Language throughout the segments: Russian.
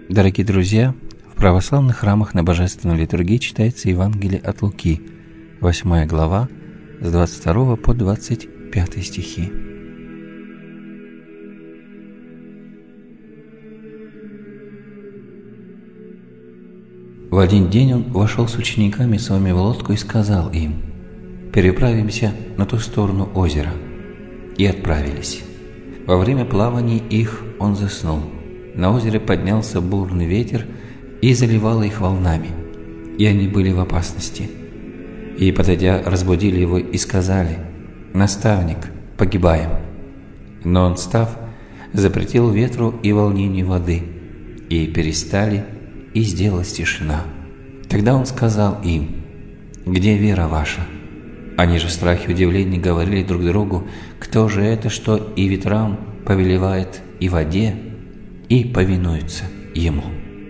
Дорогие друзья, в православных храмах на Божественной литургии читается Евангелие от Луки, 8 глава, с 22 по 25 стихи. В один день он вошел с учениками своими в лодку и сказал им: «Переправимся на ту сторону озера». И отправились. Во время плавания их он заснул. На озере поднялся бурный ветер и заливало их волнами, и они были в опасности. И, подойдя, разбудили его и сказали: «Наставник, погибаем». Но он, встав, запретил ветру и волнению воды, и перестали, и сделалась тишина. Тогда он сказал им: «Где вера ваша?» Они же в страхе и удивлении говорили друг другу: «Кто же это, что и ветрам повелевает, и воде, и повинуется ему?»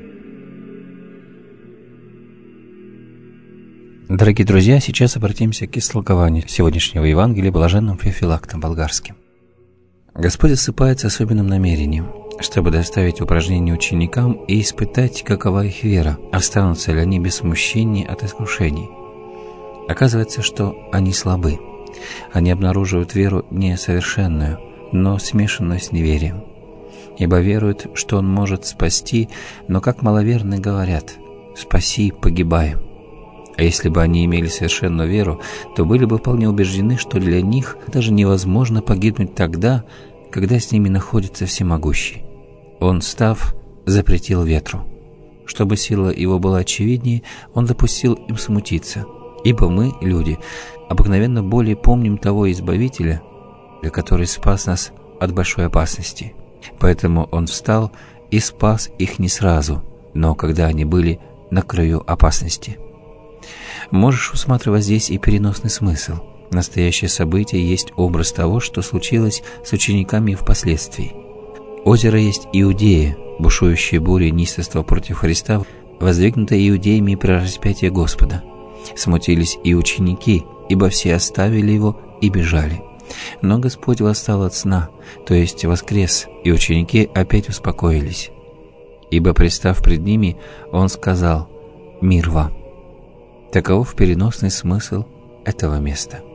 Дорогие друзья, сейчас обратимся к истолкованию сегодняшнего Евангелия блаженным Феофилактом Болгарским. Господь осыпает с особенным намерением, чтобы доставить упражнение ученикам и испытать, какова их вера, останутся ли они без смущения от искушений. Оказывается, что они слабы. Они обнаруживают веру несовершенную, но смешанную с неверием. Ибо веруют, что Он может спасти, но как маловерные говорят: «Спаси, погибаем». А если бы они имели совершенную веру, то были бы вполне убеждены, что для них даже невозможно погибнуть тогда, когда с ними находится Всемогущий. Он, встав, запретил ветру. Чтобы сила его была очевиднее, он допустил им смутиться. Ибо мы, люди, обыкновенно более помним того Избавителя, который спас нас от большой опасности. Поэтому он встал и спас их не сразу, но когда они были на краю опасности. Можешь усматривать здесь и переносный смысл. Настоящее событие есть образ того, что случилось с учениками впоследствии. Озеро есть Иудея, бушующая буря неистовства против Христа, воздвигнутая иудеями при распятии Господа. Смутились и ученики, ибо все оставили его и бежали. Но Господь восстал от сна, то есть воскрес, и ученики опять успокоились. Ибо, пристав пред ними, Он сказал: «Мир вам». Таков переносный смысл этого места.